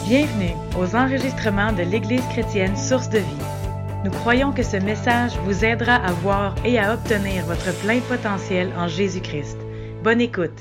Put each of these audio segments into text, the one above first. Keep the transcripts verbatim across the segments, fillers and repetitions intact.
Bienvenue aux enregistrements de l'Église chrétienne Source de Vie. Nous croyons que ce message vous aidera à voir et à obtenir votre plein potentiel en Jésus-Christ. Bonne écoute.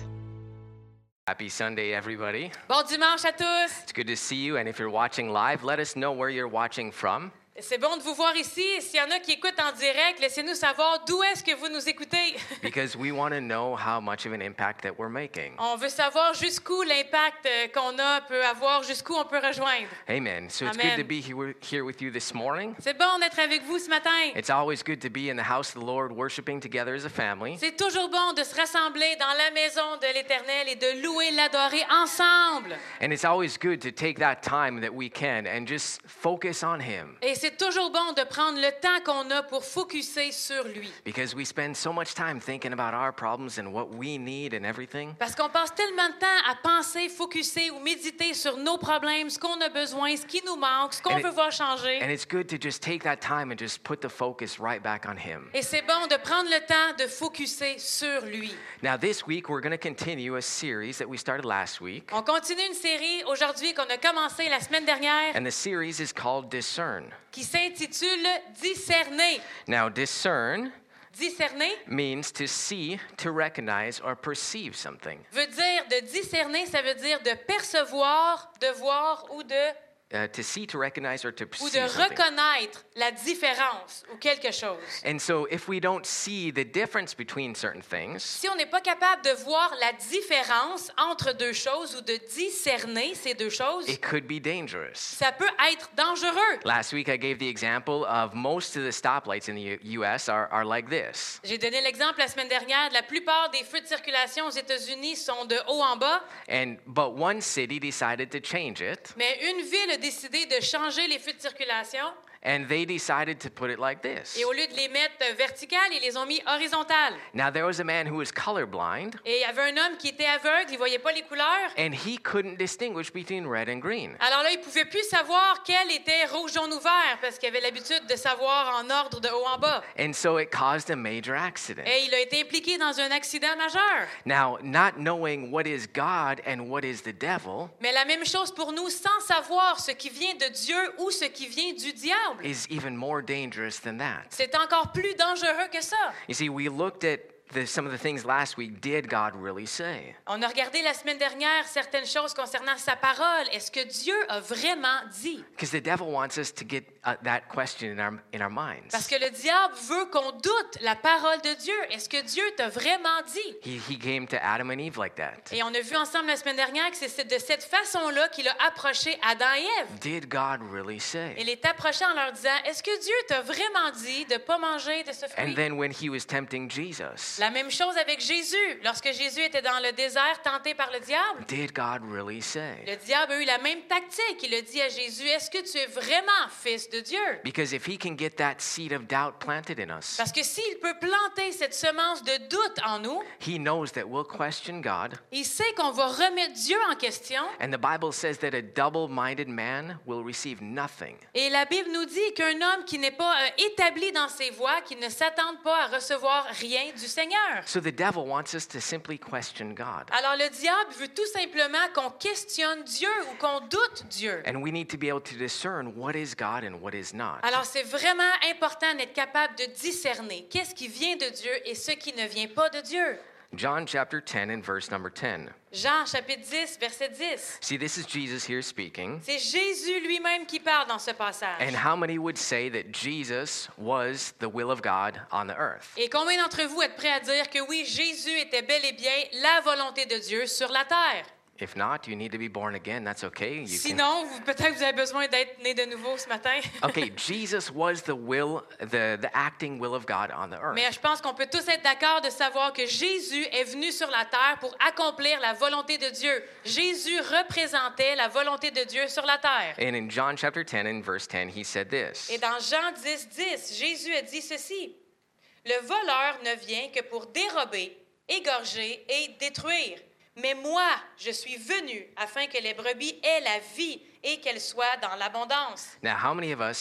Happy Sunday, everybody. Bon dimanche à tous. It's good to see you, and if you're watching live, let us know where you're watching from. C'est bon de vous voir ici. Et s'il y en a qui écoutent en direct, laissez-nous savoir d'où est-ce que vous nous écoutez. Because we want to know how much of an impact that we're making. On veut savoir jusqu'où l'impact qu'on a peut avoir, jusqu'où on peut rejoindre. Amen. So it's Amen. good to be here, here with you this morning. C'est bon d'être avec vous ce matin. It's always good to be in the house of the Lord, worshiping together as a family. C'est toujours bon de se rassembler dans la maison de l'Éternel et de louer, l'adorer ensemble. And it's always good to take that time that we can and just focus on Him. Et c'est toujours bon de prendre le temps qu'on a pour focusser sur lui. Because we spend so much time thinking about our problems and what we need and everything. Parce qu'on passe tellement de temps à penser, focusser ou méditer sur nos problèmes, ce qu'on a besoin, ce qui nous manque, ce qu'on And it- veut voir changer. And it's good to just take that time and just put the focus right back on Him. Et c'est bon de prendre le temps de focusser sur lui. Now, this week, we're going to continue a series that we started last week. On continue une série aujourd'hui qu'on a commencé la semaine dernière And the series is called Discern. qui s'intitule Discerner. Now, discern Discerner means to see, to recognize, or perceive something. veut dire de discerner, ça veut dire de percevoir, de voir ou de Uh, to see, to recognize, or to ou de perceive something. reconnaître la différence ou quelque chose. And so, if we don't see the difference between certain things, Si on n'est pas capable de voir la différence entre deux choses ou de discerner ces deux choses, it could be dangerous. ça peut être dangereux. Last week, I gave the example of most of the stoplights in the U- US are, are like this. J'ai donné l'exemple la semaine dernière, la plupart des feux de circulation aux États-Unis sont de haut en bas, And but one city decided to change it, mais une ville a décidé de changer les feux de circulation and they decided to put it like this. et au lieu de les mettre verticales, ils les ont mis horizontales. Now, there was a man who was colorblind, Et il y avait un homme qui était aveugle, il voyait pas les couleurs. and he couldn't distinguish between red and green. Alors là, il pouvait plus savoir quel était rouge, jaune ou vert parce qu'il avait l'habitude de savoir en ordre de haut en bas. And so it caused a major accident. Et il a été impliqué dans un accident majeur. Now, not knowing what is God and what is the devil Mais la même chose pour nous, sans savoir ce qui vient de Dieu ou ce qui vient du diable. is even more dangerous than that. C'est encore plus dangereux que ça. You see, we looked at the, some of the things last week. Did God really say? On a regardé la semaine dernière certaines choses concernant sa parole. Est-ce que Dieu a vraiment dit? Because the devil wants us to get uh, that question in our, in our minds. Parce que le diable veut qu'on doute la parole de Dieu. Est-ce que Dieu t'a vraiment dit? He, he came to Adam and Eve like that. Et on a vu ensemble la semaine dernière que c'est de cette façon-là qu'il a approché Adam et Ève. Did God really say? Il est approché en leur disant, est-ce que Dieu t'a vraiment dit de ne pas manger de ce And fruit? then when he was tempting Jesus, La même chose avec Jésus. Lorsque Jésus était dans le désert tenté par le diable, did God really say? le diable a eu la même tactique. Il a dit à Jésus, est-ce que tu es vraiment fils de Dieu? Because if he can get that seed of doubt planted in us, Parce que s'il peut planter cette semence de doute en nous, he knows that we'll question God. il sait qu'on va remettre Dieu en question. And the Bible says that a double-minded man will receive nothing. Et la Bible nous dit qu'un homme qui n'est pas euh, établi dans ses voies, qui ne s'attende pas à recevoir rien du Seigneur. So the devil wants us to simply question God. Alors le diable veut tout simplement qu'on questionne Dieu ou qu'on doute Dieu. And we need to be able to discern what is God and what is not. Alors c'est vraiment important d'être capable de discerner qu'est-ce qui vient de Dieu et ce qui ne vient pas de Dieu. John chapter ten and verse number ten. Jean chapitre dix, verset dix. See, this is Jesus here speaking. C'est Jésus lui-même qui parle dans ce passage. And how many would say that Jesus was the will of God on the earth? Et combien d'entre vous êtes prêts à dire que oui, Jésus était bel et bien la volonté de Dieu sur la terre? If not, you need to be born again. That's okay. You can- Sinon, vous- peut-être que vous avez besoin d'être né de nouveau ce matin. Okay, Jesus was the will, the, the acting will of God on the earth. Mais je pense qu'on peut tous être d'accord de savoir que Jésus est venu sur la terre pour accomplir la volonté de Dieu. Jésus représentait la volonté de Dieu sur la terre. And in John chapter ten and verse ten, he said this. Et dans Jean dix, dix, Jésus a dit ceci. Le voleur ne vient que pour dérober, égorger et détruire. Mais moi, je suis venu afin que les brebis aient la vie et qu'elles soient dans l'abondance. Now, how many of us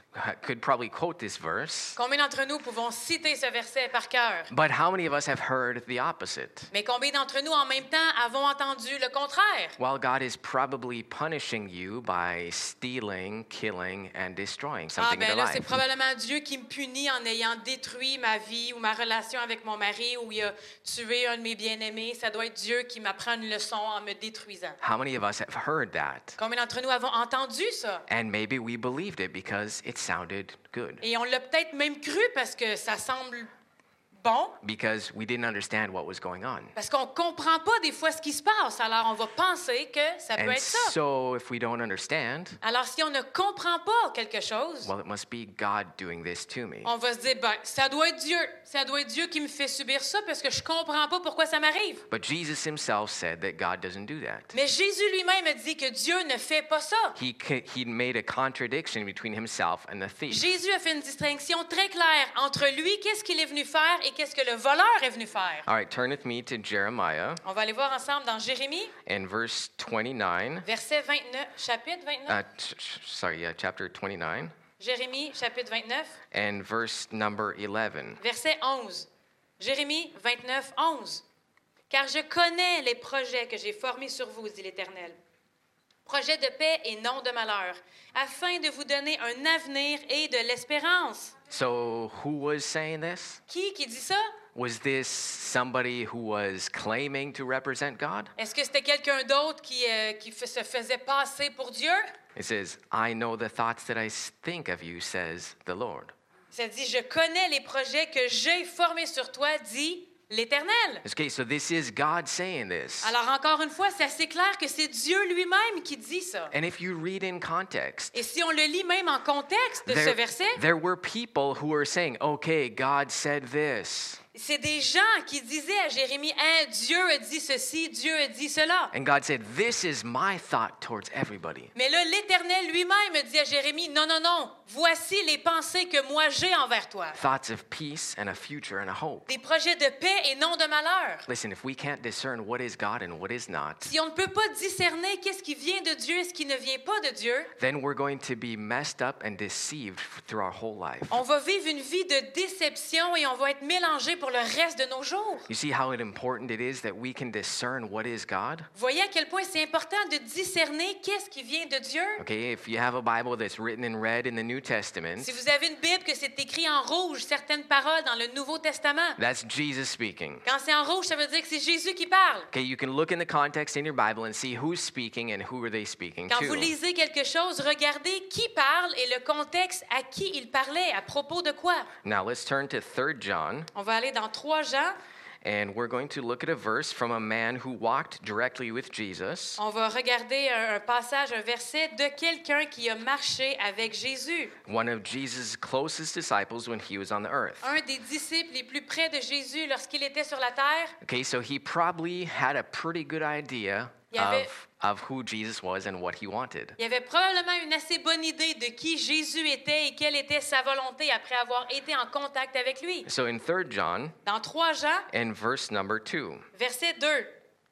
could probably quote this verse, Combien d'entre nous pouvons citer ce verset par cœur? but how many of us have heard the opposite? Mais combien d'entre nous, en même temps, avons entendu le contraire? Well, God is probably punishing you by stealing, killing, and destroying Ah, something in ben your là, c'est life. probablement Dieu qui me punit en ayant détruit ma vie ou ma relation avec mon mari ou il a tué un de mes bien-aimés. Ça doit être Dieu qui m'apprend une leçon en me détruisant. How many of us have heard that? Combien d'entre nous avons entendu ça? And maybe we believed it because it sounded good, Et on l'a peut-être même cru parce que ça semble bon, because we didn't understand what was going on. parce qu'on ne comprend pas des fois ce qui se passe. Alors, on va penser que ça peut And être ça. so if we don't understand, Alors, si on ne comprend pas quelque chose, well, it must be God doing this to me. on va se dire, ben, ça doit être Dieu. Ça doit être Dieu qui me fait subir ça parce que je comprends pas pourquoi ça m'arrive. But Jesus himself said that God doesn't do that. Mais Jésus lui-même a dit que Dieu ne fait pas ça. He, ca- he made a contradiction between himself and the thief. Jésus a fait une distinction très claire entre lui, qu'est-ce qu'il est venu faire et qu'est-ce que le voleur est venu faire. All right, turn with me to Jeremiah On va aller voir ensemble dans Jérémie, and verse twenty-nine. verset vingt-neuf, chapitre vingt-neuf. Uh, t- ch- sorry, yeah, chapter twenty-nine Jérémie, chapitre vingt-neuf, and verse number eleven. verset onze. Jérémie vingt-neuf, onze. Car je connais les projets que j'ai formés sur vous, dit l'Éternel. Projets de paix et non de malheur, afin de vous donner un avenir et de l'espérance. So who was saying this? Qui qui dit ça? Was this somebody who was claiming to represent God? Est-ce que c'était quelqu'un d'autre qui, euh, qui f- se faisait passer pour Dieu? It says, I know the thoughts that I s- think of you, says the Lord. Ça dit, je connais les projets que j'ai formés sur toi, dit l'Éternel. Okay, so this is God saying this. Alors encore une fois, c'est assez clair que c'est Dieu lui-même qui dit ça. And if you read in context, Et si on le lit même en contexte de ce there, verset, there were people who were saying, okay, God said this. c'est des gens qui disaient à Jérémie, hein, Dieu a dit ceci, Dieu a dit cela. And God said, this is my thought towards everybody. Mais là, l'Éternel lui-même dit à Jérémie, non, non, non, voici les pensées que moi j'ai envers toi. Thoughts of peace and a future and a hope. Des projets de paix et non de malheur. Listen, if we can't discern what is God and what is not, Si on ne peut pas discerner qu'est-ce qui vient de Dieu et ce qui ne vient pas de Dieu, then we're going to be messed up and deceived f- through our whole life. on va vivre une vie de déception et on va être mélangé pour le reste de nos jours. You see how important it is that we can discern what is God? Voyez à quel point c'est important de discerner qu'est-ce qui vient de Dieu. Okay, if you have a Bible that's written in red in the New Testament, Si vous avez une Bible que c'est écrit en rouge, certaines paroles dans le Nouveau Testament, that's Jesus speaking. quand c'est en rouge, ça veut dire que c'est Jésus qui parle. Okay, you can look in the context in your Bible and see who's speaking and who are they speaking Quand vous to. lisez quelque chose, regardez qui parle et le contexte à qui il parlait, à propos de quoi. Now let's turn to Third John, On va aller dans trois Jean. and we're going to look at a verse from a man who walked directly with Jesus. On va regarder un, un passage, un verset de quelqu'un qui a marché avec Jésus. One of Jesus' closest disciples when he was on the earth. Un des disciples les plus près de Jésus lorsqu'il était sur la terre. Okay, so he probably had a pretty good idea Il y avait- of, of who Jesus was and what he wanted. Il avait probablement une assez bonne idée de qui Jésus était et quelle était sa volonté après avoir été en contact avec lui. So in Third John, Dans trois Jean, in verse number two, verset deux.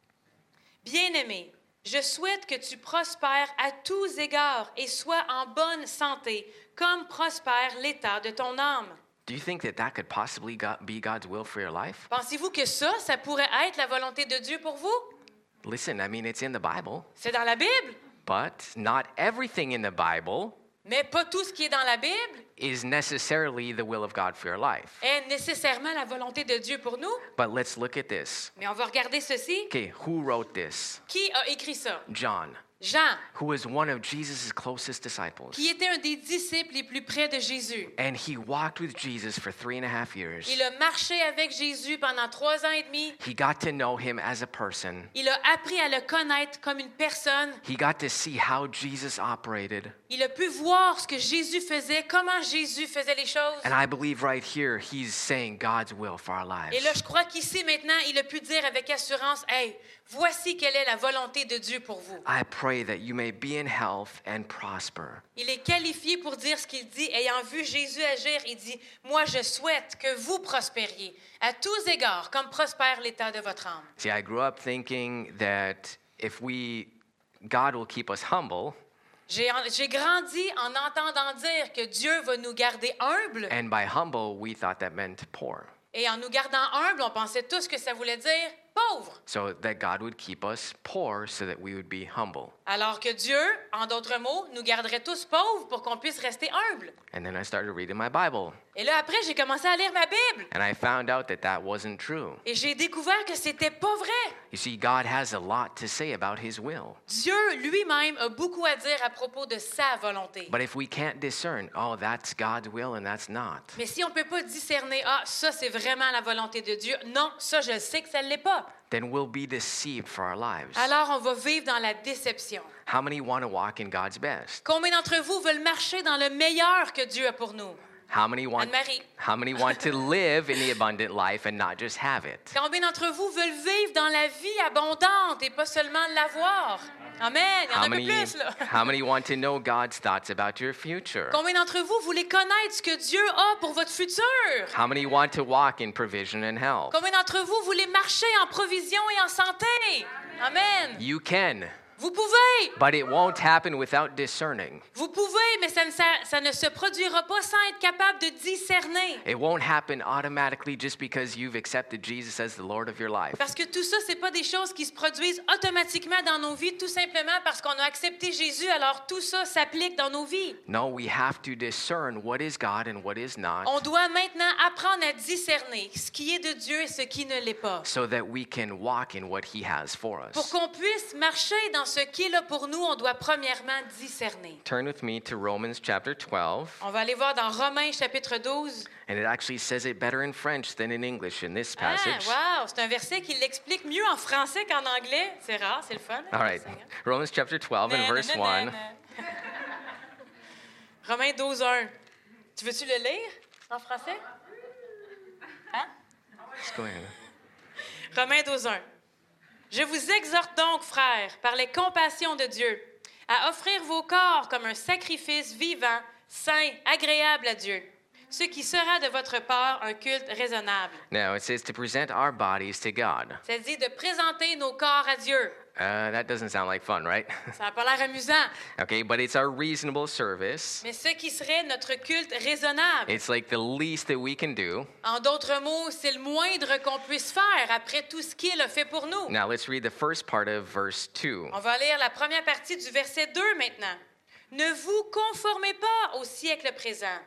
Bien-aimé, je souhaite que tu prospères à tous égards et sois en bonne santé, comme prospère l'état de ton âme. do you think that that could possibly go- be God's will for your life? Pensez-vous que ça, ça pourrait être la volonté de Dieu pour vous? Listen, I mean, it's in the Bible, C'est dans la Bible, but not everything in the Bible mais pas tout ce qui est dans la Bible is necessarily the will of God for your life. est nécessairement la volonté de Dieu pour nous. But let's look at this. Mais on va regarder ceci. Okay, who wrote this? Qui a écrit ça? John, Jean, who was one of Jesus' closest disciples. qui était un des disciples les plus près de Jésus. And he walked with Jesus for three and a half years. Il a marché avec Jésus pendant trois ans et demi. He got to know him as a person. Il a appris à le connaître comme une personne. He got to see how Jesus operated. Il a pu voir ce que Jésus faisait, comment Jésus faisait les choses. And I believe right here, he's saying God's will for our Et là, lives. je crois qu'ici, maintenant, il a pu dire avec assurance, « Hey, voici quelle est la volonté de Dieu pour vous. I pray that you may be in health and prosper. » Il est qualifié pour dire ce qu'il dit. Ayant vu Jésus agir, il dit, « Moi, je souhaite que vous prospériez à tous égards, comme prospère l'état de votre âme. » See, I grew up thinking that if we, God will keep us humble J'ai, j'ai grandi en entendant dire que Dieu va nous garder humbles. And by humble, we thought that meant poor. Et en nous gardant humbles, on pensait tous que ça voulait dire pauvre. So that God would keep us poor so that we would be humble. Alors que Dieu, en d'autres mots, nous garderait tous pauvres pour qu'on puisse rester humbles. And then I started reading my Bible. Et là, après, j'ai commencé à lire ma Bible. And I found out that that wasn't true. Et j'ai découvert que c'était pas vrai. You see, God has a lot to say about His will. Dieu lui-même a beaucoup à dire à propos de sa volonté. But if we can't discern, oh, that's God's will and that's not, Mais si on ne peut pas discerner, ah, ça, c'est vraiment la volonté de Dieu. Non, ça, je sais que ça ne l'est pas. then we'll be deceived for our lives. Alors, on va vivre dans la déception. How many want to walk in God's best? Combien d'entre vous veulent marcher dans le meilleur que Dieu a pour nous? How many want Anne-Marie. How many want to live in the abundant life and not just have it? Combien d'entre vous veulent vivre dans la vie abondante et pas seulement l'avoir? Amen. Il y en a How un peu many plus, là. How many want to know God's thoughts about your future? Combien d'entre vous voulez connaître ce que Dieu a pour votre futur? How many want to walk in provision and health? Combien d'entre vous voulez marcher en provision et en santé? Amen. You can, Vous pouvez. but it won't happen without discerning. Vous pouvez, mais ça ne, ça, ça ne se produira pas sans être capable de discerner. It won't happen automatically just because you've accepted Jesus as the Lord of your life. Parce que tout ça, c'est pas des choses qui se produisent automatiquement dans nos vies, tout simplement parce qu'on a accepté Jésus, alors tout ça s'applique dans nos vies. No, we have to discern what is God and what is not, On doit maintenant apprendre à discerner ce qui est de Dieu et ce qui ne l'est pas. so that we can walk in what He has for Pour us. qu'on puisse marcher dans ce qui est là pour nous, on doit premièrement discerner. Turn with me to Romans chapter twelve, On va aller voir dans Romains chapitre douze. and it actually says it better in French than in English in this Ah, passage. wow, c'est un verset qui l'explique mieux en français qu'en anglais. C'est rare, c'est le fun. hein, All right, le Seigneur. Romans chapter twelve and verse one. Nanana. Romains douze, un. Tu veux-tu le lire en français? Hein? Let's go ahead. Romains douze, un. Je vous exhorte donc, frères, par les compassions de Dieu, à offrir vos corps comme un sacrifice vivant, saint, agréable à Dieu, ce qui sera de votre part un culte raisonnable. Now it says to present our bodies to God. Ça dit de présenter nos corps à Dieu. Uh, that doesn't sound like fun, right? Ça n'a pas l'air amusant, Okay, but it's our reasonable service. mais ce qui serait notre culte raisonnable. It's like the least that we can do. En d'autres mots, c'est le moindre qu'on puisse faire après tout ce qu'il a fait pour nous. Now let's read the first part of verse two. On va lire la première partie du verset deux maintenant. Ne vous conformez pas au siècle présent,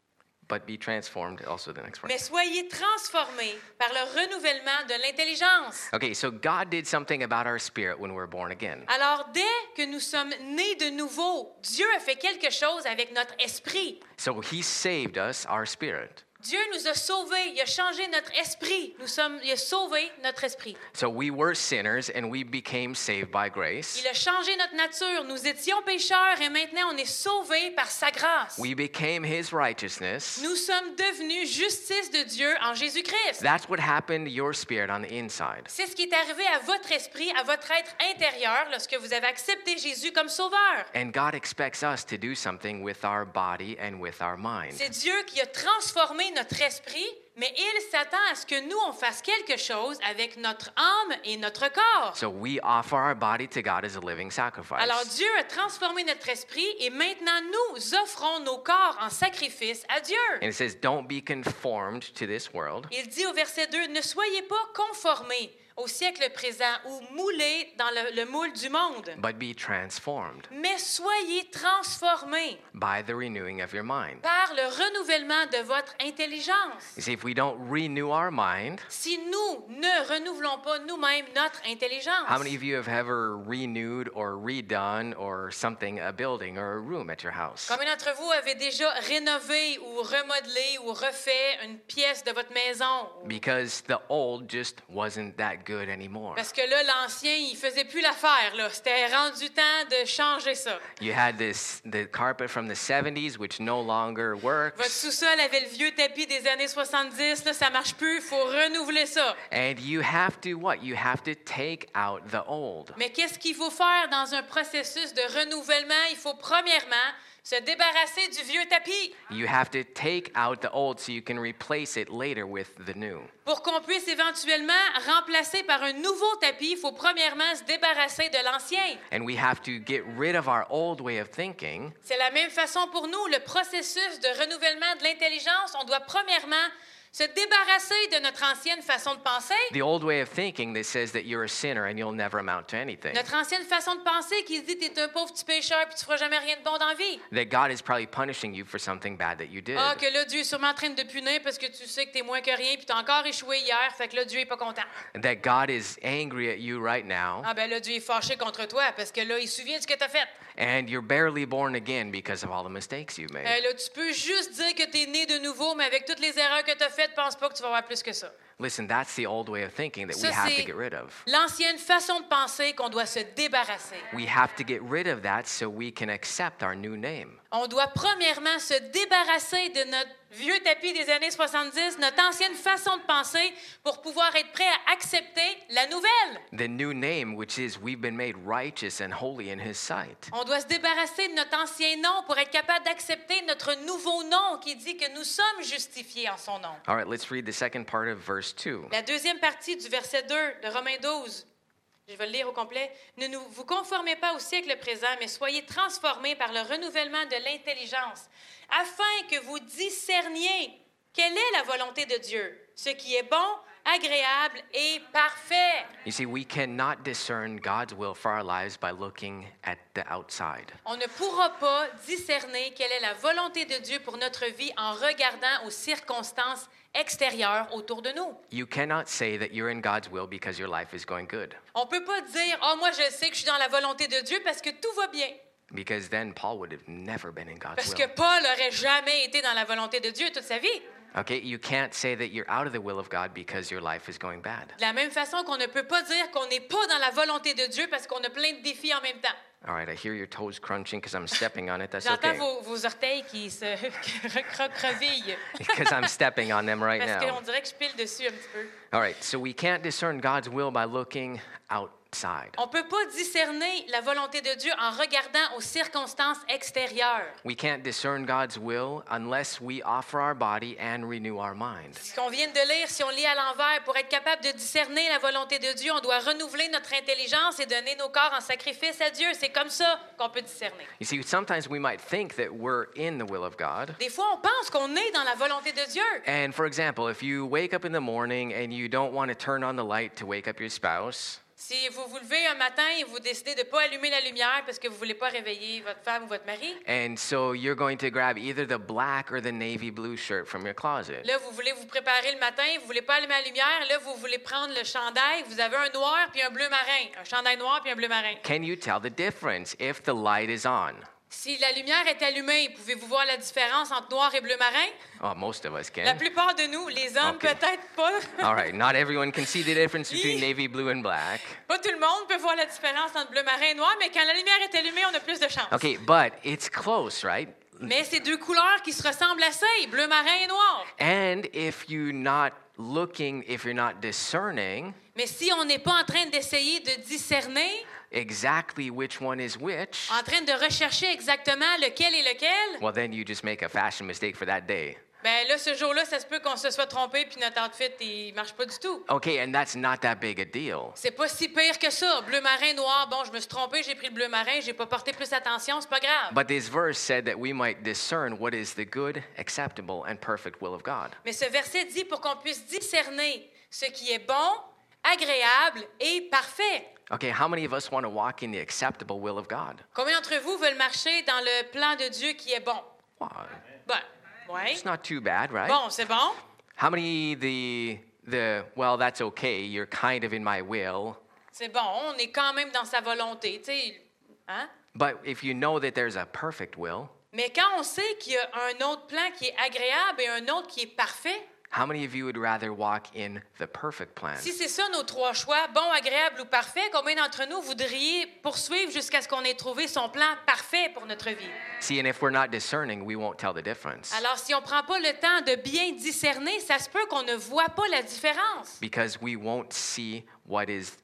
But be transformed, also the next part. mais soyez transformés par le renouvellement de l'intelligence. Okay, so God did something about our spirit when we were born again. Alors, dès que nous sommes nés de nouveau, Dieu a fait quelque chose avec notre esprit. So He saved us, our spirit. Dieu nous a sauvés, il a changé notre esprit. Nous sommes, il a sauvé notre esprit. So we were sinners and we became saved by grace. Il a changé notre nature. Nous étions pécheurs et maintenant on est sauvés par sa grâce. We became His righteousness. Nous sommes devenus justice de Dieu en Jésus-Christ. That's what happened to your spirit on the inside. C'est ce qui est arrivé à votre esprit, à votre être intérieur lorsque vous avez accepté Jésus comme sauveur. And God expects us to do something with our body and with our mind. C'est Dieu qui a transformé notre esprit, mais il s'attend à ce que nous, on fasse quelque chose avec notre âme et notre corps. So we offer our body to God as a living sacrifice. Alors Dieu a transformé notre esprit et maintenant nous offrons nos corps en sacrifice à Dieu. And it says, don't be conformed to this world, Il dit au verset deux, ne soyez pas conformés au siècle présent ou moulés dans le, le moule du monde, but be transformed mais soyez transformés by the renewing of your mind. par le renouvellement de votre intelligence. You see, if we don't renew our mind, Si nous ne renouvelons pas nous-mêmes notre intelligence, how many of you have ever renewed or redone or something, a building or a room at your house? combien d'entre vous avez déjà rénové ou remodelé ou refait une pièce de votre maison? Because the old just wasn't that good anymore. Parce que là, l'ancien, il faisait plus l'affaire, là. C'était rendu temps de changer ça. You had this the carpet from the seventies, which no longer Votre works, sous-sol avait le vieux tapis des années soixante-dix, là, ça marche plus, il faut renouveler ça. and you have to what? You have to take out the old. Mais qu'est-ce qu'il faut faire dans un processus de renouvellement? Il faut premièrement Se débarrasser du vieux tapis You have to take out the old so you can replace it later with the new. pour qu'on puisse éventuellement remplacer par un nouveau tapis. Il faut premièrement se débarrasser de l'ancien. And we have to get rid of our old way of thinking C'est la même façon pour nous. Le processus de renouvellement de l'intelligence, on doit premièrement se débarrasser de notre ancienne façon de penser. the old way of thinking that says that you're a sinner and you'll never amount to anything. Notre ancienne façon de penser qui se dit t'es un pauvre petit pécheur puis tu feras jamais rien de bon dans la vie. That God is probably punishing you for something bad that you did. Ah, que là, Dieu est sûrement en train de te punir parce que tu sais que t'es moins que rien puis t'as encore échoué hier, fait que là, Dieu est pas content. That God is angry at you right now Ah ben là, Dieu est fâché contre toi parce que là, il se souvient de ce que t'as fait. and you're barely born again because of all the mistakes you made. Euh, là, tu peux juste dire que t'es né de nouveau, mais avec toutes les erreurs que t'as faites, pense pas que tu vas avoir plus que ça. Listen, that's the old way of thinking that we Ça, have to c'est get rid of. l'ancienne façon de penser qu'on doit se débarrasser. We have to get rid of that so we can accept our new name. On doit premièrement se débarrasser de notre vieux tapis des années soixante-dix, notre ancienne façon de penser, pour pouvoir être prêt à accepter la nouvelle. The new name, which is we've been made righteous and holy in His sight. On doit se débarrasser de notre ancien nom pour être capable d'accepter notre nouveau nom qui dit que nous sommes justifiés en son nom. All right, let's read the second part of verse two. La deuxième partie du verset deux de Romains douze. Je vais le lire au complet. Ne nous, vous conformez pas au siècle présent, mais soyez transformés par le renouvellement de l'intelligence, afin que vous discerniez quelle est la volonté de Dieu, ce qui est bon, agréable et parfait. You see, we cannot discern God's will for our lives by looking at the outside. On ne pourra pas discerner quelle est la volonté de Dieu pour notre vie en regardant aux circonstances extérieures autour de nous. You cannot say that you're in God's will because your life is going good. On peut pas dire « Ah, moi, je sais que je suis dans la volonté de Dieu parce que tout va bien. Because then Paul would have never been in » God's Parce will. que Paul n'aurait jamais été dans la volonté de Dieu toute sa vie. Okay, you can't say that you're out of the will of God because your life is going bad. De la même façon qu'on ne peut pas dire qu'on n'est pas dans la volonté de Dieu parce qu'on a plein de défis en même temps. All right, I hear your toes crunching because I'm stepping on it. That's J'entends okay. vos, vos orteils qui se recrevillent Because I'm stepping on them right parce qu'on now. dirait que je pile dessus un petit peu. All right, so we can't discern God's will by looking outside. On ne peut pas discerner la volonté de Dieu en regardant aux circonstances extérieures. We can't discern God's will unless we offer our body and renew our mind. Ce qu'on vient de lire, si on lit à l'envers, pour être capable de discerner la volonté de Dieu, on doit renouveler notre intelligence et donner nos corps en sacrifice à Dieu. C'est comme ça qu'on peut discerner. You see, sometimes we might think that we're in the will of God. Des fois, on pense qu'on est dans la volonté de Dieu. And for example, if you wake up in the morning and you don't want to turn on the light to wake up your spouse, Si vous vous levez un matin et vous décidez de ne pas allumer la lumière parce que vous ne voulez pas réveiller votre femme ou votre mari, and so you're going to grab either the black or the navy blue shirt from your closet. là, vous voulez vous préparer le matin, vous ne voulez pas allumer la lumière, là, vous voulez prendre le chandail, vous avez un noir puis un bleu marin, un chandail noir puis un bleu marin. Can you tell the difference if the light is on? Si la lumière est allumée, pouvez-vous voir la différence entre noir et bleu marin? Oh, most of us La can. plupart de nous, les hommes, Okay. peut-être pas. All right, not everyone can see the difference between navy blue and black. Pas tout le monde peut voir la différence entre bleu marin et noir, mais quand la lumière est allumée, on a plus de chance. Okay, but it's close, right? Mais c'est deux couleurs qui se ressemblent assez, bleu marin et noir. And if you're not looking, if you're not discerning Mais si on n'est pas en train d'essayer de discerner, exactly which one is which, en train de rechercher exactement lequel est lequel, well, then you just make a fashion mistake for that day. ben là, ce jour-là, ça se peut qu'on se soit trompé puis notre outfit, il marche pas du tout. Okay, and that's not that big a deal. C'est pas si pire que ça. Bleu marin, noir, bon, je me suis trompé, j'ai pris le bleu marin, j'ai pas porté plus attention, c'est pas grave. But this verse said that we might discern what is the good, acceptable, and perfect will of God. Mais ce verset dit pour qu'on puisse discerner ce qui est bon, agréable et parfait. Okay, how many of us want to walk in the acceptable will of God? Combien d'entre vous veulent marcher dans le plan de Dieu qui est bon? Well, Bon, ouais. it's not too bad, right? Bon, c'est bon. How many the the well, that's okay. You're kind of in my will. C'est bon, on est quand même dans sa volonté, tu sais. Hein? But if you know that there's a perfect will, Mais quand on sait qu'il y a un autre plan qui est agréable et un autre qui est parfait, how many of you would rather walk in the perfect plan? si c'est ça nos trois choix, bon, agréable ou parfait, combien d'entre nous voudriez poursuivre jusqu'à ce qu'on ait trouvé son plan parfait pour notre vie? See, and if we're not discerning, we won't tell the difference. Alors, si on ne prend pas le temps de bien discerner, ça se peut qu'on ne voit pas la différence. Because we won't see what is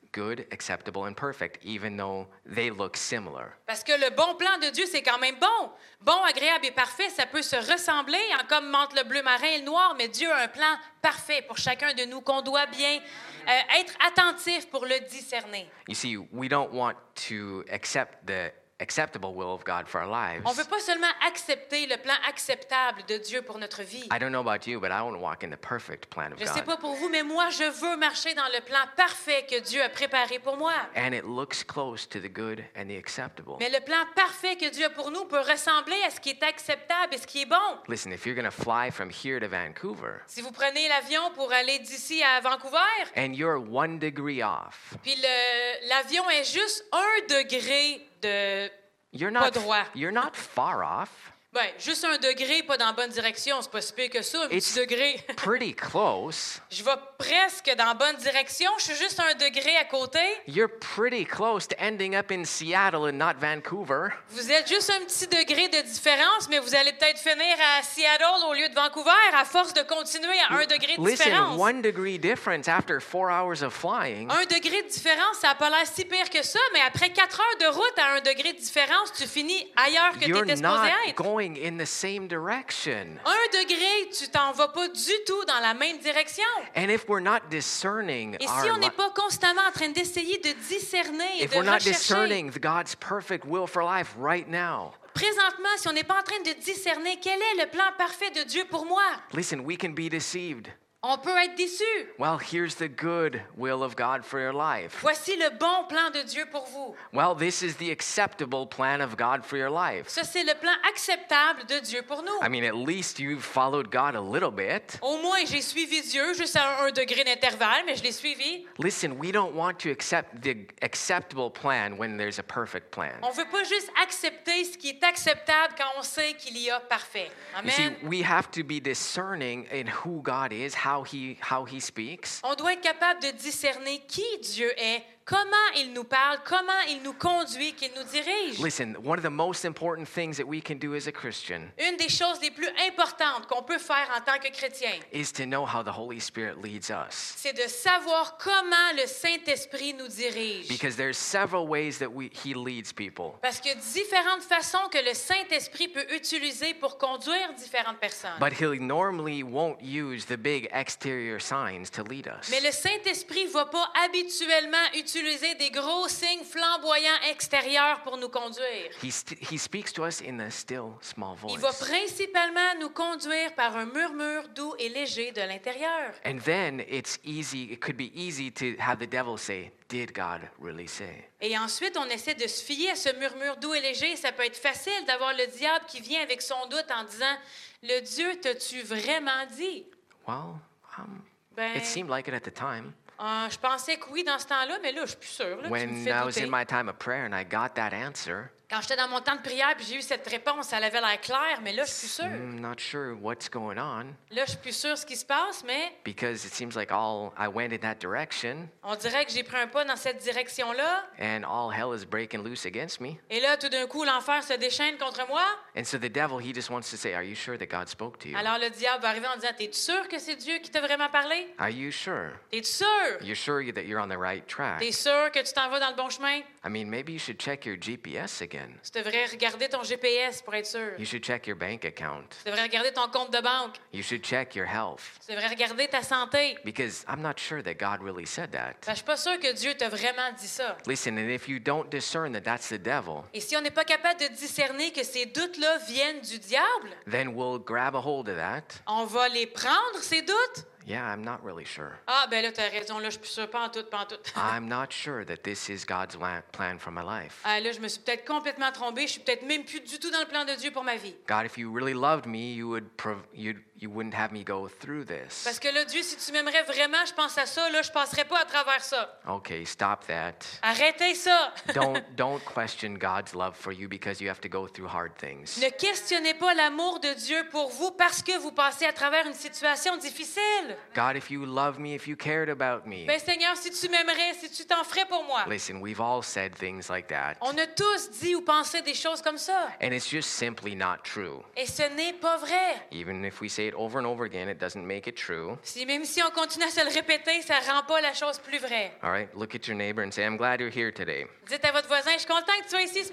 good, acceptable, and perfect, even though they look similar. Parce que le bon plan de Dieu, c'est quand même bon. Bon, agréable et parfait, ça peut se ressembler, hein, comme entre le bleu marin et le noir, mais Dieu a un plan parfait pour chacun de nous qu'on doit bien euh, être attentif pour le discerner. You see, we don't want to accept the acceptable will of God for our lives. On ne veut pas seulement accepter le plan acceptable de Dieu pour notre vie. I don't know about you, but I want to walk in the perfect plan of Je ne sais God. pas pour vous, mais moi, je veux marcher dans le plan parfait que Dieu a préparé pour moi. And it looks close to the good and the acceptable. Mais le plan parfait que Dieu a pour nous peut ressembler à ce qui est acceptable et ce qui est bon. Listen, if you're going to fly from here to Vancouver Si vous prenez l'avion pour aller d'ici à Vancouver, and you're one degree off, puis le- l'avion est juste un degré de... you're Pas not droit. you're not far off. Ben, juste un degré, pas dans la bonne direction. C'est pas si pire que ça, un petit It's degré. pretty close. Je vais presque dans la bonne direction. Je suis juste un degré à côté. You're pretty close to ending up in Seattle and not Vancouver. Vous êtes juste un petit degré de différence, mais vous allez peut-être finir à Seattle au lieu de Vancouver à force de continuer à un degré de Listen, différence. one degree difference after four hours of flying. Un degré de différence, ça n'a pas l'air si pire que ça, mais après quatre heures de route à un degré de différence, tu finis ailleurs que tu You're étais supposé not être. going in the same direction. Un degré, tu t'en vas pas du tout dans la même direction. And if we're not discerning Et our si on li- n'est pas constamment en train d'essayer de discerner et if de we're not rechercher, discerning the God's perfect will for life right now, présentement, si on n'est pas en train de discerner quel est le plan parfait de Dieu pour moi, listen, we can be deceived. on peut être déçu. Well, here's the good will of God for your life. Voici le bon plan de Dieu pour vous. Well, this is the acceptable plan of God for your life. Ça, c'est le plan acceptable de Dieu pour nous. I mean, at least you've followed God a little bit. Au moins, j'ai suivi Dieu juste à un degré d'intervalle, mais je l'ai suivi. Listen, we don't want to accept the acceptable plan when there's a perfect plan. On ne veut pas juste accepter ce qui est acceptable quand on sait qu'il y a parfait. You see, Amen. we have to be discerning in who God is, how he how he speaks. On doit être capable de discerner qui Dieu est, comment il nous parle, comment il nous conduit, qu'il nous dirige. Listen, one of the most important things that we can do as a Christian Une des choses les plus importantes qu'on peut faire en tant que chrétien, is to know how the Holy Spirit leads us. c'est de savoir comment le Saint-Esprit nous dirige. Because there's several ways that we, he leads people. Parce qu'il y a différentes façons que le Saint-Esprit peut utiliser pour conduire différentes personnes. But he normally won't use the big exterior signs to lead us. Mais le Saint-Esprit ne va pas habituellement utiliser des gros signes flamboyants extérieurs pour nous conduire. He, st- he speaks to us in the still small voice. Il va principalement nous conduire par un murmure doux et léger de l'intérieur. And then it's easy, it could be easy to have the devil say, did God really say? Et ensuite, on essaie de se fier à ce murmure doux et léger. Ça peut être facile d'avoir le diable qui vient avec son doute en disant « Le Dieu t'as-tu vraiment dit? Well, um, » Ben, it seemed like it at the time. euh, je pensais que oui dans ce temps-là, mais là, je suis plus sûre. Là, tu me When fais I was douter. in my time of prayer and I got that answer, Quand j'étais dans mon temps de prière puis j'ai eu cette réponse, elle avait l'air claire, mais là, je suis plus sûre. I'm not sure what's going on Là, je suis plus sûre ce qui se passe, mais because it seems like all I went in that direction on dirait que j'ai pris un pas dans cette direction-là. and all hell is breaking loose against me. Et là, tout d'un coup, l'enfer se déchaîne contre moi. And so the devil, he just wants to say, are you sure that God spoke to you? Alors le diable va arriver en disant « T'es sûr que c'est Dieu qui t'a vraiment parlé? Are you sure? T'es sûr? You're sure that you're on the right track? T'es sûr que tu t'en vas dans le bon chemin? I mean, maybe you should check your G P S again. Tu devrais regarder ton G P S pour être sûr. You should check your bank account. Tu devrais regarder ton compte de banque. You should check your health. Tu devrais regarder ta santé. Because I'm not sure that God really said that. Parce que je suis pas sûre que Dieu t'a vraiment dit ça. Listen, and if you don't discern that that's the devil, Et si on n'est pas capable de discerner que ces doutes-là viennent du diable, then we'll grab a hold of that. on va les prendre, ces doutes. Yeah, I'm not really sure. Ah, ben là, t'as raison, là, je suis plus sûre, pas en tout, pas en tout. I'm not sure that this is God's la- plan for my life. Ah, là, je me suis peut-être complètement trompée, je suis peut-être même plus du tout dans le plan de Dieu pour ma vie. God, if you really loved me, you would prov- you'd, you wouldn't have me go through this. Parce que là, Dieu, si tu m'aimerais vraiment, je pense à ça, là, je passerais pas à travers ça. Okay, stop that. Arrêtez ça. Don't don't question God's love for you because you have to go through hard things. Ne questionnez pas l'amour de Dieu pour vous parce que vous passez à travers une situation difficile. God, if you love me, if you cared about me. Ben Seigneur, si tu m'aimerais, si tu t'en ferais pour moi. Listen, we've all said things like that. On a tous dit ou pensé des choses comme ça. And it's just simply not true. Et ce n'est pas vrai. Even if we say it over and over again, it doesn't make it true. Si, même si on continue à se le répéter, ça rend pas la chose plus vraie. All right, look at your neighbor and say, I'm glad you're here today. Dites à votre voisin, je suis content que tu sois ici ce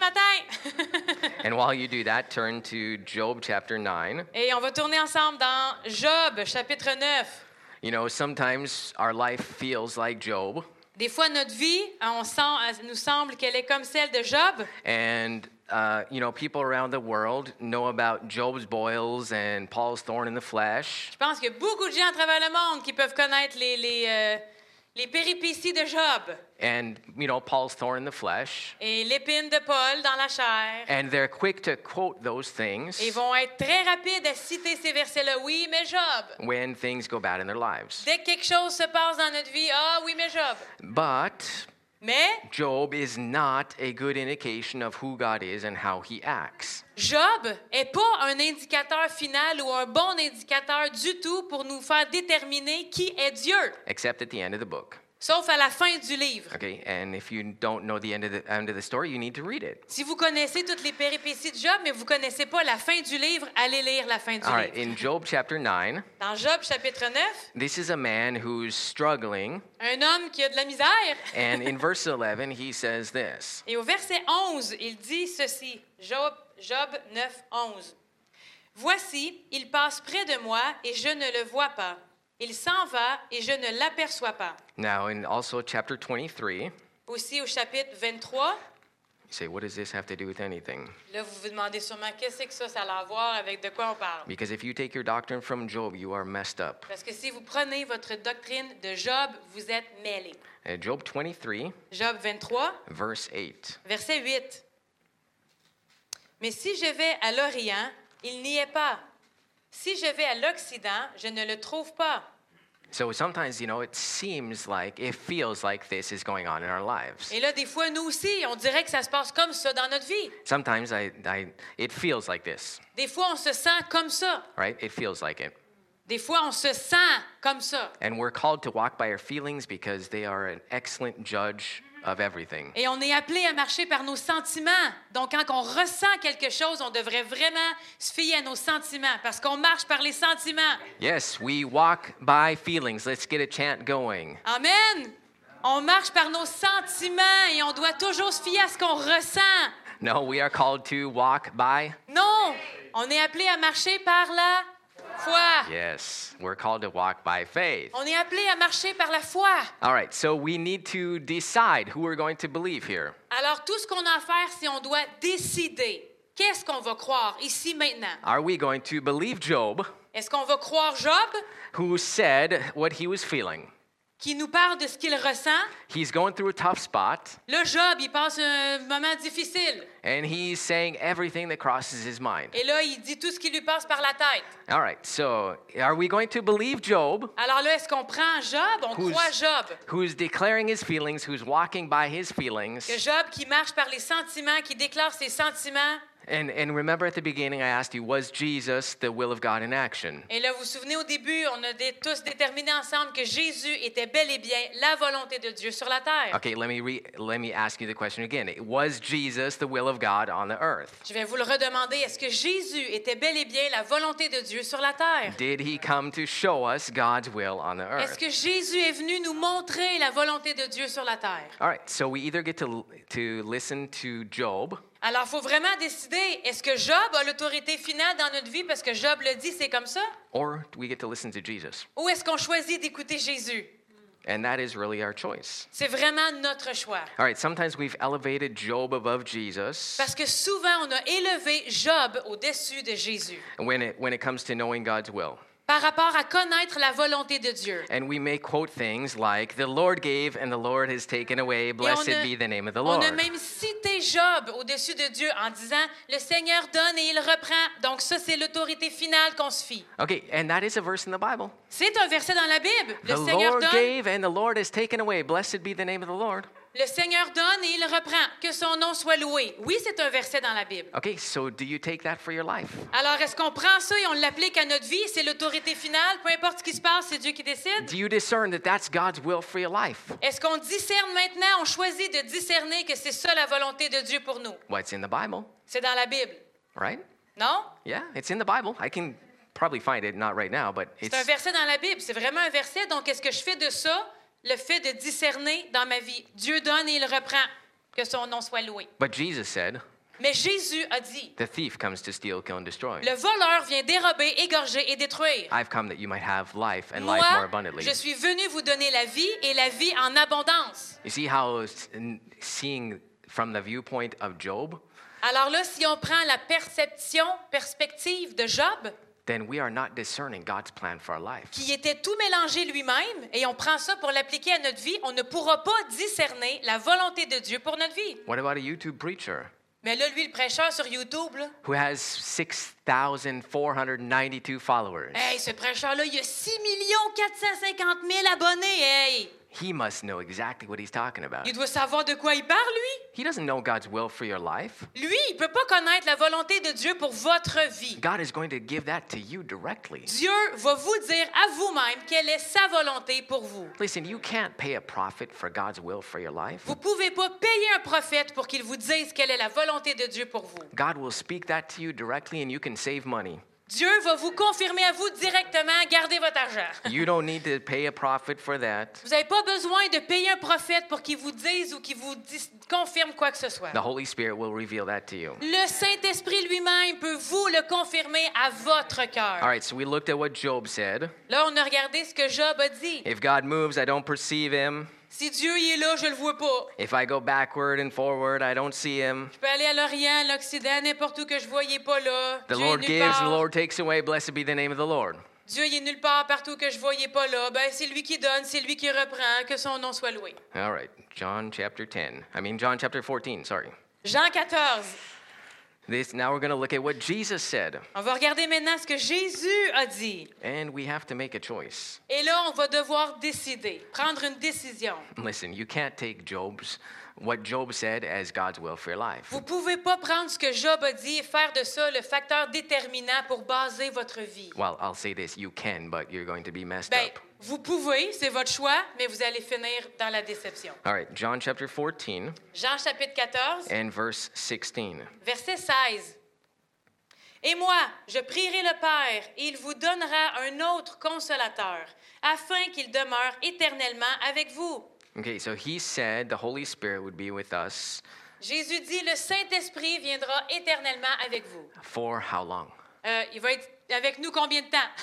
matin. And while you do that, turn to Job chapter nine. Et on va tourner ensemble dans Job, chapitre neuf. You know, sometimes our life feels like Job. Des fois, notre vie, on sent, nous semble qu'elle est comme celle de Job. And, uh, you know, people around the world know about Job's boils and Paul's thorn in the flesh. Je pense qu'il y a beaucoup de gens à travers le monde qui peuvent connaître les, les, euh, les péripéties de Job. And, you know, Paul's thorn in the flesh. Et l'épine de Paul dans la chair. And they're quick to quote those things Et vont être très rapides à citer ces versets-là. Oui, mais Job. when things go bad in their lives. Dès que quelque chose se passe dans notre vie, ah oui, mais Job. But Mais Job is not a good indication of who God is and how he acts. Job est pas un indicateur final ou un bon indicateur du tout pour nous faire déterminer qui est Dieu. Except at the end of the book. Sauf à la fin du livre. Okay, and if you don't know the end of the end of the story, you need to read it. Si vous connaissez toutes les péripéties de Job, mais vous connaissez pas la fin du livre, allez lire la fin du All right, livre. in Job chapter nine, Dans Job chapitre neuf, this is a man who's struggling, un homme qui a de la misère. and in verse eleven, he says this. Et au verset onze, il dit ceci. Job, Job neuf, onze. Voici, il passe près de moi et je ne le vois pas. Il s'en va et je ne l'aperçois pas. Now, in also chapter twenty-three, Aussi au chapitre vingt-trois, you say, what does this have to do with anything? là, vous vous demandez sûrement qu'est-ce que ça, ça a à voir avec de quoi on parle. Because if you take your doctrine from Job, you are messed up. Parce que si vous prenez votre doctrine de Job, vous êtes mêlés. Uh, Job twenty-three, Job vingt-trois, verse eight. verset huit. Mais si je vais à l'Orient, il n'y est pas. Si je vais à l'Occident, je ne le trouve pas. So sometimes, you know, it seems like, it feels like this is going on in our lives. Et là, des fois, nous aussi, on dirait que ça se passe comme ça dans notre vie. Sometimes I, I, it feels like this, Des fois, on se sent comme ça. right? It feels like it. Des fois, on se sent comme ça. And we're called to walk by our feelings because they are an excellent judge of everything. Et on est appelé à marcher par nos sentiments. Donc, quand on ressent quelque chose, on devrait vraiment se fier à nos sentiments parce qu'on marche par les sentiments. Yes, we walk by feelings. Let's get a chant going. Amen. On marche par nos sentiments et on doit toujours se fier à ce qu'on ressent. No, we are called to walk by. Non, on est appelé à marcher par la foi. Yes, we're called to walk by faith. On est appelé à marcher par la foi. All right, so we need to decide who we're going to believe here. Alors, tout ce qu'on a à faire, c'est on doit décider. Qu'est-ce qu'on va croire ici maintenant? Are we going to believe Job, Est-ce qu'on va croire Job, who said what he was feeling? qui nous parle de ce qu'il ressent? He's going through a tough spot, Là, Job, il passe un moment difficile. and he's saying everything that crosses his mind. Et là, il dit tout ce qui lui passe par la tête. All right, so are we going to believe Job, Alors là, est-ce qu'on prend Job? On Who's- croit Job. who's declaring his feelings, who's walking by his feelings? Que Job qui marche par les sentiments, qui déclare ses sentiments. And, and remember at the beginning, I asked you, was Jesus the will of God in action? Et là, vous vous souvenez, au début, on a dé- tous déterminé ensemble que Jésus était bel et bien la volonté de Dieu sur la terre. Okay, let me re- let me ask you the question again. Was Jesus the will of God on the earth? Je vais vous le redemander. Est-ce que Jésus était bel et bien la volonté de Dieu sur la terre? Did he come to show us God's will on the Est-ce earth? que Jésus est venu nous montrer la volonté de Dieu sur la terre? All right, so we either get to to listen to Job, Alors, il faut vraiment décider, est-ce que Job a l'autorité finale dans notre vie parce que Job le dit, c'est comme ça? or we get to listen to Jesus. Ou est-ce qu'on choisit d'écouter Jésus? And that is really our choice. C'est vraiment notre choix. All right, sometimes we've elevated Job above Jesus Parce que souvent, on a élevé Job au-dessus de Jésus when it when it comes to knowing God's will. par rapport à connaître la volonté de Dieu. And we may quote things like, the Lord gave and the Lord has taken away. Blessed a- be the name of the On Lord. a même cité Job au-dessus de Dieu en disant, le Seigneur donne et il reprend. Donc ça, c'est l'autorité finale qu'on se fie. Okay, and that is a verse in the Bible. C'est un verset dans la Bible. Le The Seigneur Lord donne, gave and the Lord has taken away. Blessed be the name of the Lord. Le Seigneur donne et il reprend. Que son nom soit loué. Oui, c'est un verset dans la Bible. Okay, so do you take that for your life? Alors, est-ce qu'on prend ça et on l'applique à notre vie? C'est l'autorité finale. Peu importe ce qui se passe, c'est Dieu qui décide. Do you discern that that's God's will for your life? Est-ce qu'on discerne maintenant? On choisit de discerner que c'est ça la volonté de Dieu pour nous. Well, it's in the Bible, C'est dans la Bible. right? Non? Yeah, it's in the Bible. I can probably find it, not right now, but C'est un it's verset dans la Bible. C'est vraiment un verset. Donc, est-ce que je fais de ça le fait de discerner dans ma vie? Dieu donne et il reprend. Que son nom soit loué. but Jesus said, Mais Jésus a dit, the thief comes to steal, kill, and destroy. le voleur vient dérober, égorger et détruire. I've come that you might have life and life more Moi, abundantly. je suis venu vous donner la vie et la vie en abondance. You see how s- n- seeing from the viewpoint of Job, Alors là, si on prend la perception, perspective de Job, then we are not discerning God's plan for our life. qui était tout mélangé lui-même, et on prend ça pour l'appliquer à notre vie, on ne pourra pas discerner la volonté de Dieu pour notre vie. What about a YouTube preacher Mais là, lui, le prêcheur sur YouTube, là, who has six thousand four hundred ninety-two followers? hey, ce prêcheur-là, il a six millions quatre cent cinquante mille abonnés, hey! He must know exactly what he's talking about. Il doit savoir de quoi il parle, lui. He doesn't know God's will for your life. Lui, il peut pas connaître la volonté de Dieu pour votre vie. God is going to give that to you directly. Dieu va vous dire à vous-même quelle est sa volonté pour vous. Listen, you can't pay a prophet for God's will for your life. Vous pouvez pas payer un prophète pour qu'il vous dise quelle est la volonté de Dieu pour vous. God will speak that to you directly and you can save money. Dieu va vous confirmer à vous directement, gardez votre argent. You don't need to pay a prophet for that. Vous n'avez pas besoin de payer un prophète pour qu'il vous dise ou qu'il vous dise- confirme quoi que ce soit. The Holy Spirit will reveal that to you. Le Saint-Esprit lui-même peut vous le confirmer à votre cœur. All right, so we looked at what Job said. Là, on a regardé ce que Job a dit. If God moves, I don't perceive him. Si Dieu il est là, je le vois pas. If I go backward and forward, I don't see him. Je peux aller à l'Orient, à l'Occident, n'importe où que je vois, il n'est pas là. The Dieu est Lord nulle gives, the part. Lord takes away. Blessed be the name of the Lord. Dieu il est nulle part, partout que je vois, il n'est pas là. Ben, c'est lui qui donne, c'est lui qui reprend, que son nom soit loué. All right, John chapter ten. I mean, John chapter fourteen, sorry. Jean quatorze. This, now we're going to look at what Jesus said. On va regarder maintenant ce que Jésus a dit. And we have to make a choice. Et là, on va devoir décider, prendre une décision. Listen, you can't take Job's, what Job said as God's will for your life. Vous ne pouvez pas prendre ce que Job a dit et faire de ça le facteur déterminant pour baser votre vie. Well, I'll say this, you can, but you're going to be messed Ben, up. vous pouvez, c'est votre choix, mais vous allez finir dans la déception. All right, John chapter fourteen Jean chapitre quatorze, and verse sixteen. verset seize. Et moi, je prierai le Père, et il vous donnera un autre consolateur, afin qu'il demeure éternellement avec vous. Okay, so he said the Holy Spirit would be with us Jésus dit, le Saint-Esprit viendra éternellement avec vous. for how long? Euh, il va être avec nous combien de temps?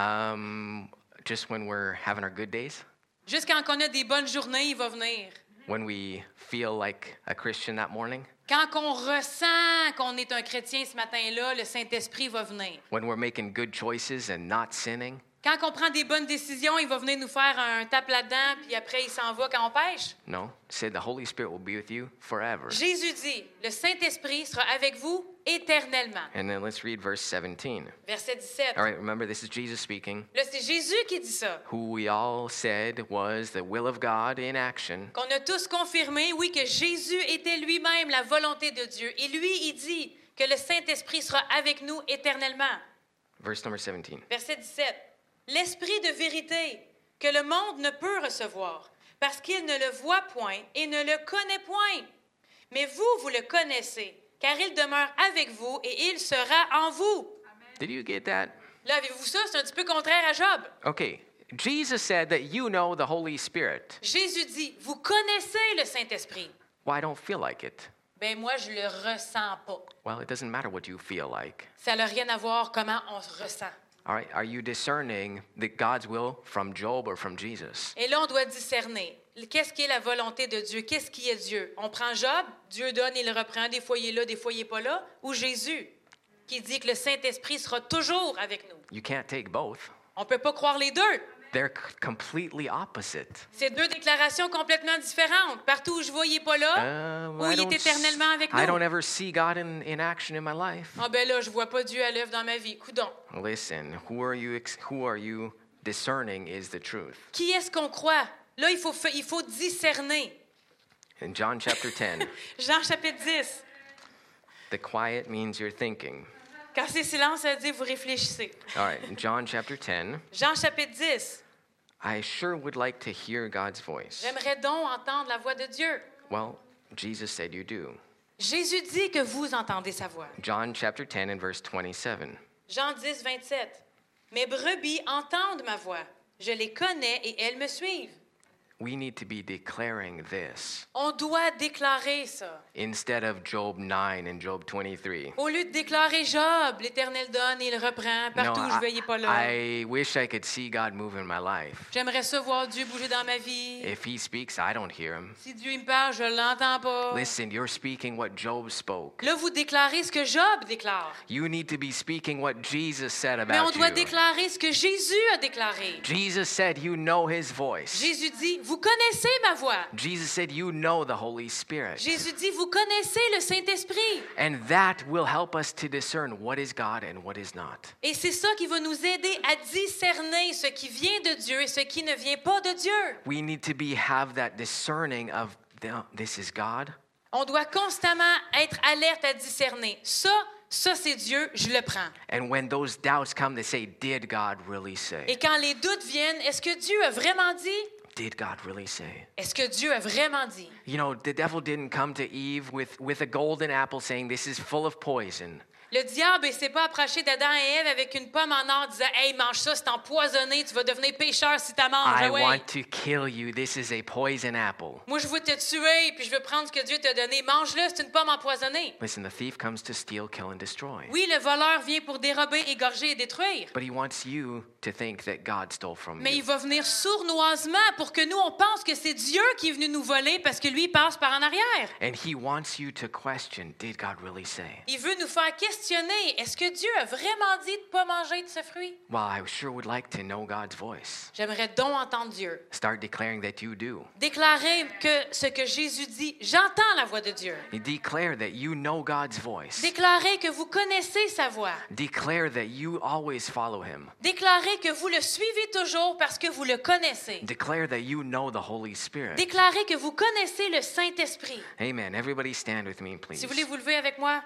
Um, just when we're having our good days? Juste quand on a des bonnes journées, il va venir. When we feel like a Christian that morning? Quand on ressent qu'on est un chrétien ce matin-là, le Saint-Esprit va venir. When we're making good choices and not sinning? Quand on prend des bonnes décisions, il va venir nous faire un tape là-dedans, puis après, il s'en va quand on pêche. No. It said the Holy Spirit will be with you forever. Jésus dit, le Saint-Esprit sera avec vous éternellement. And then let's read verse seventeen. Verset dix-sept. All right, remember this is Jesus speaking, Là, c'est Jésus qui dit ça. who we all said was the will of God in action. Qu'on a tous confirmé, oui, que Jésus était lui-même la volonté de Dieu. Et lui, il dit que le Saint-Esprit sera avec nous éternellement. Verse number seventeen. Verset dix-sept. L'Esprit de vérité que le monde ne peut recevoir, parce qu'il ne le voit point et ne le connaît point. Mais vous, vous le connaissez, car il demeure avec vous et il sera en vous. Did you get that? Là, avez-vous ça? C'est un petit peu contraire à Job. Okay. Jesus said that you know the Holy Spirit. Jésus dit, vous connaissez le Saint-Esprit. Well, I don't feel like it. Ben moi, je le ressens pas. Well, it doesn't matter what you feel like. Ça n'a rien à voir comment on se ressent. All right, are you discerning the God's will from Job or from Jesus? Et là, on doit discerner. Qu'est-ce qui est la volonté de Dieu? Qu'est-ce qui est Dieu? On prend Job, Dieu donne, il reprend, des fois il est là, des fois il n'est pas là. Ou Jésus, qui dit que le Saint-Esprit sera toujours avec nous. You can't take both. On ne peut pas croire les deux. They're c- completely opposite. C'est deux déclarations complètement différentes. Partout où je vois, il n'est pas là, Um, ou I il est don't s- éternellement avec I don't nous. ever see God in, in action in my life. Ah ben là, je ne vois pas Dieu à l'œuvre dans ma vie. Coudon. Listen, who are you ex- who are you discerning is the truth. Qui est-ce qu'on croit? Là, il faut, fa- il faut discerner. In John chapter ten, Jean chapitre dix. the quiet means you're thinking. Quand c'est silence, ça veut dire vous réfléchissez. All right, in John chapter ten, Jean chapitre dix. I sure would like to hear God's voice. J'aimerais donc entendre la voix de Dieu. Well, Jesus said you do. Jésus dit que vous entendez sa voix. John chapter ten and verse twenty-seven. Jean dix, vingt-sept. Mes brebis entendent ma voix. Je les connais et elles me suivent. We need to be declaring this On doit déclarer ça. instead of Job nine and Job twenty-three. Au lieu de déclarer Job, l'Éternel donne et il reprend. Partout où je vais, il n'est pas là. I wish I could see God move in my life. J'aimerais ça voir Dieu bouger dans ma vie. If he speaks, I don't hear him. Si Dieu il me parle, je ne l'entends pas. Listen, you're speaking what Job spoke. Là, vous déclarez ce que Job déclare. You need to be speaking what Jesus said Mais on about doit you. déclarer ce que Jésus a déclaré. Jesus said you know his voice. Jésus dit, vous connaissez ma voix. Jesus said you know the Holy Spirit. Jésus dit, vous connaissez le Saint-Esprit. And that will help us to discern what is God and what is not. Et c'est ça qui va nous aider à discerner ce qui vient de Dieu et ce qui ne vient pas de Dieu. We need to be have that discerning of the- this is God. On doit constamment être alerte à discerner. Ça, ça c'est Dieu, je le prends. And when those doubts come, they say, did God really say? Et quand les doutes viennent, est-ce que Dieu a vraiment dit? Did God really say? Est-ce que Dieu a vraiment dit? You know, the devil didn't come to Eve with, with a golden apple saying, this is full of poison. Le diable ne s'est pas approché d'Adam et Ève avec une pomme en or disant « Hey, mange ça, c'est empoisonné, tu vas devenir pécheur si tu manges. I Ah ouais. want to kill you. This is a poison apple. Moi, je veux te tuer, puis je veux prendre ce que Dieu t'a donné. Mange-le, c'est une pomme empoisonnée. » Listen, the thief comes to steal, kill, and destroy. Oui, le voleur vient pour dérober, égorger et détruire. But he wants you to think that God stole from Mais il you. va venir sournoisement pour que nous, on pense que c'est Dieu qui est venu nous voler parce que lui, il passe par en arrière. And he wants you to question, did God really say? Il veut nous faire questionner. Est-ce que Dieu a vraiment dit de ne pas manger de ce fruit? Well, I sure would like to know God's voice. J'aimerais donc entendre Dieu. Start declaring that you do. Déclarer que ce que Jésus dit, j'entends la voix de Dieu. You declare that you know God's voice. Déclarez que vous connaissez sa voix. Declare that you always follow him. Déclarez que vous le suivez toujours parce que vous le connaissez. Declare that you know the Holy Spirit. Déclarez que vous connaissez le Saint-Esprit. Amen. Everybody stand with me, please. Si vous voulez vous lever avec moi.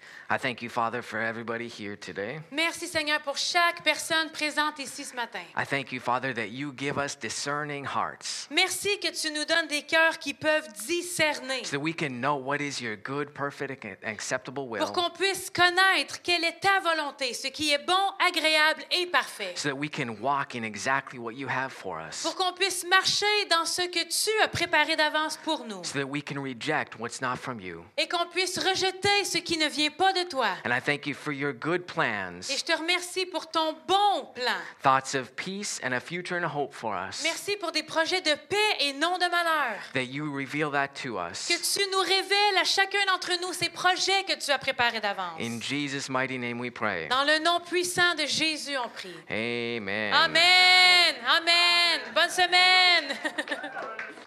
I thank you, Father, for everybody here today. Merci Seigneur pour chaque personne présente ici ce matin. I thank you, Father, that you give us discerning hearts Merci que tu nous donnes des cœurs qui peuvent discerner so that we can know what is your good, perfect, and acceptable will, pour qu'on puisse connaître quelle est ta volonté, ce qui est bon, agréable et parfait. so that we can walk in exactly what you have for us, Pour qu'on puisse marcher dans ce que tu as préparé d'avance pour nous so that we can reject what's not from you. et qu'on puisse rejeter ce qui ne vient pas de toi. And I thank you for your good Et plans, je te remercie pour ton bon plan. thoughts of peace and a future and a hope for us, Merci pour des projets de paix et non de malheur. that you reveal that to us. Que tu nous révèles à chacun d'entre nous ces projets que tu as préparés d'avance. In Jesus' mighty name we pray. Dans le nom puissant de Jésus, on prie. Amen. Amen. Amen. Bonne semaine.